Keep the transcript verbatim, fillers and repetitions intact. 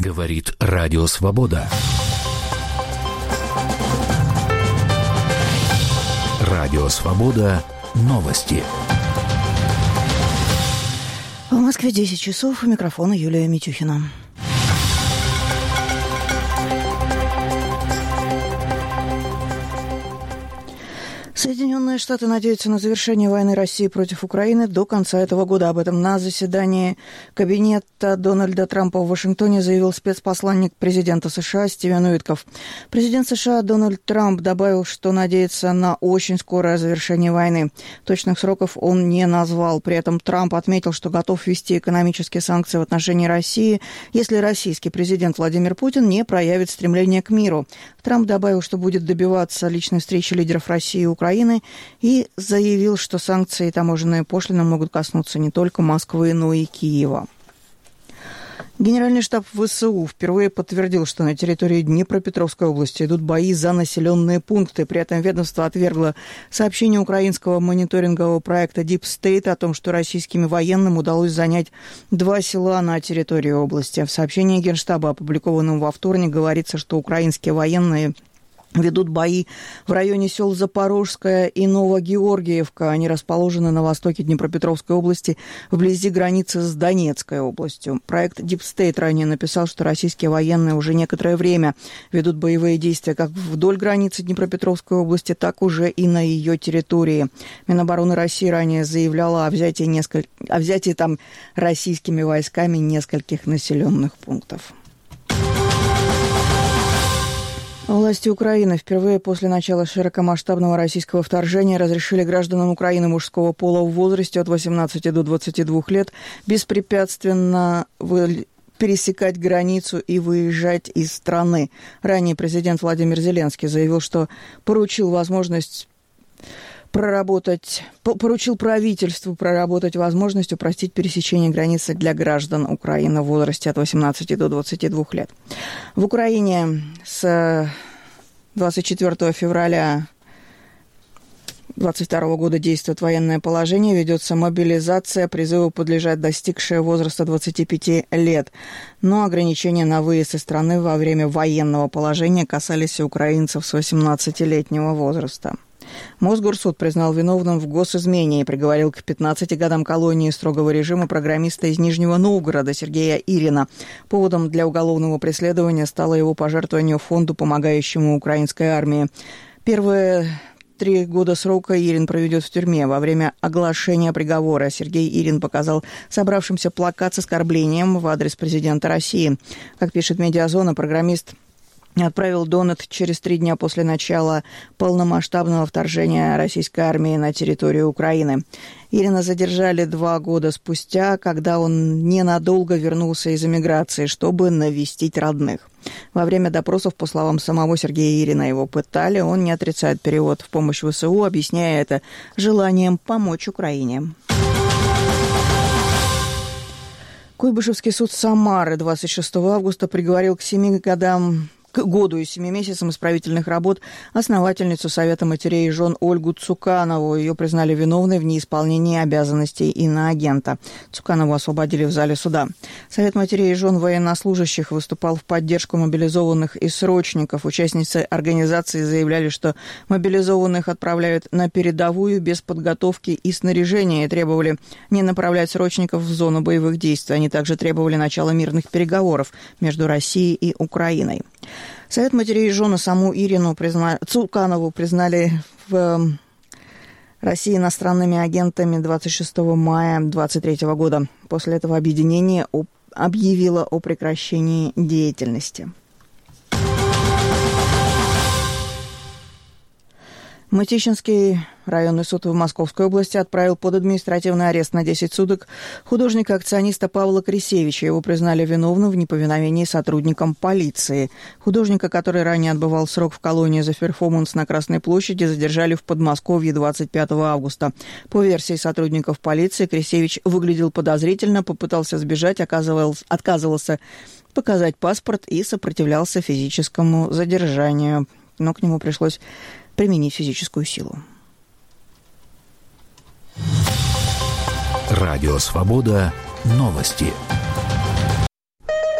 Говорит Радио Свобода. Радио Свобода. Новости. В Москве десять часов. У микрофона Юлия Митюхина. Соединенные Штаты надеются на завершение войны России против Украины до конца этого года. Об этом на заседании кабинета Дональда Трампа в Вашингтоне заявил спецпосланник президента США Стивен Уиткоф. Президент США Дональд Трамп добавил, что надеется на очень скорое завершение войны. Точных сроков он не назвал. При этом Трамп отметил, что готов ввести экономические санкции в отношении России, если российский президент Владимир Путин не проявит стремление к миру. Трамп добавил, что будет добиваться личной встречи лидеров России и Украины, и заявил, что санкции и таможенные пошлины могут коснуться не только Москвы, но и Киева. Генеральный штаб ВСУ впервые подтвердил, что на территории Днепропетровской области идут бои за населенные пункты. При этом ведомство отвергло сообщение украинского мониторингового проекта Deep State о том, что российским военным удалось занять два села на территории области. В сообщении Генштаба, опубликованном во вторник, говорится, что украинские военные ведут бои в районе сел Запорожская и Новогеоргиевка. Они расположены на востоке Днепропетровской области, вблизи границы с Донецкой областью. Проект Deep State ранее написал, что российские военные уже некоторое время ведут боевые действия как вдоль границы Днепропетровской области, так уже и на ее территории. Минобороны России ранее заявляла о взятии, несколь... о взятии там российскими войсками нескольких населенных пунктов. Власти Украины впервые после начала широкомасштабного российского вторжения разрешили гражданам Украины мужского пола в возрасте от восемнадцати до двадцати двух лет беспрепятственно пересекать границу и выезжать из страны. Ранее президент Владимир Зеленский заявил, что поручил возможность проработать, поручил правительству проработать возможность упростить пересечение границы для граждан Украины в возрасте от восемнадцати до двадцати двух лет. В Украине с двадцать четвёртого февраля двадцать второго года действует военное положение, ведется мобилизация, призыву подлежат достигшие возраста двадцати пяти лет. Но ограничения на выезд из страны во время военного положения касались и украинцев с восемнадцатилетнего возраста. Мосгорсуд признал виновным в госизмене и приговорил к пятнадцати годам колонии строгого режима программиста из Нижнего Новгорода Сергея Ирина. Поводом для уголовного преследования стало его пожертвование фонду, помогающему украинской армии. Первые три года срока Ирин проведет в тюрьме. Во время оглашения приговора Сергей Ирин показал собравшимся плакат с оскорблением в адрес президента России. Как пишет «Медиазона», программист отправил донат через три дня после начала полномасштабного вторжения российской армии на территорию Украины. Ирина задержали два года спустя, когда он ненадолго вернулся из эмиграции, чтобы навестить родных. Во время допросов, по словам самого Сергея Ирина, его пытали. Он не отрицает перевод в помощь ВСУ, объясняя это желанием помочь Украине. Куйбышевский суд Самары двадцать шестого августа приговорил к семи годам к году и семи месяцам исправительных работ основательницу Совета матерей и жен Ольгу Цуканову. Ее признали виновной в неисполнении обязанностей иноагента. Цуканову освободили в зале суда. Совет матерей и жен военнослужащих выступал в поддержку мобилизованных и срочников. Участницы организации заявляли, что мобилизованных отправляют на передовую без подготовки и снаряжения, и требовали не направлять срочников в зону боевых действий. Они также требовали начала мирных переговоров между Россией и Украиной. Совет матерей и жен саму Ирину призна... Цуканову признали в России иностранными агентами двадцать шестого мая двадцать третьего года. После этого объединение объявило о прекращении деятельности. Мытищинский районный суд в Московской области отправил под административный арест на десять суток художника-акциониста Павла Крисевича. Его признали виновным в неповиновении сотрудникам полиции. Художника, который ранее отбывал срок в колонии за перформанс на Красной площади, задержали в Подмосковье двадцать пятого августа. По версии сотрудников полиции, Крисевич выглядел подозрительно, попытался сбежать, отказывался показать паспорт и сопротивлялся физическому задержанию. Но к нему пришлось применить физическую силу. Радио Свобода. Новости.